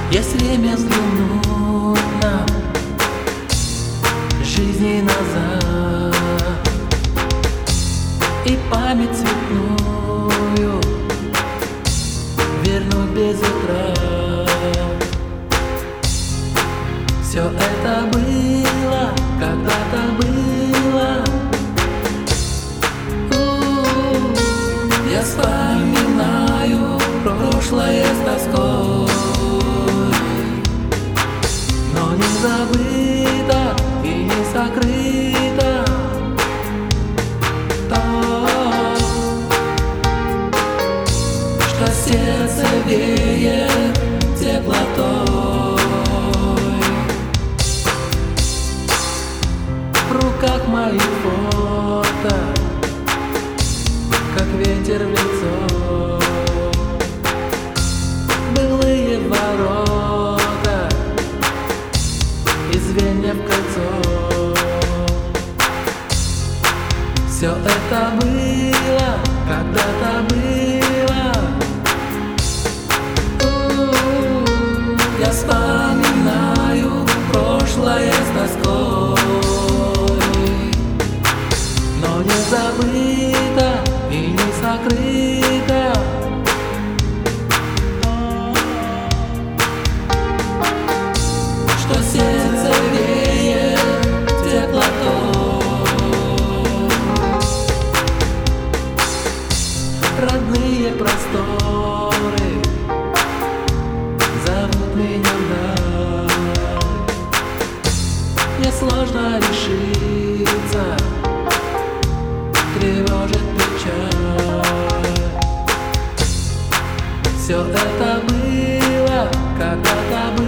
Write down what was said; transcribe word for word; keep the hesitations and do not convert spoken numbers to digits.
Есть время взглянуть на жизни назад и память цветную вернуть без утра. Все это было, когда-то было. У-у-у. Я вспоминаю прошлое с тоской, но не забыто и не сокрыто то, что сердце веет теплотой. В руках моих фото, как ветер в лицо. Былые ворота и звенья в кольцо. Все это было, когда-то было. У-у-у. Я вспоминаю прошлое с тоской, но не забыто и не сокрыто то, что сердце веет теплотой. Родные просторы зовут меня вдаль. Мне сложно решиться, тревожит печаль. Все это было, когда-то было.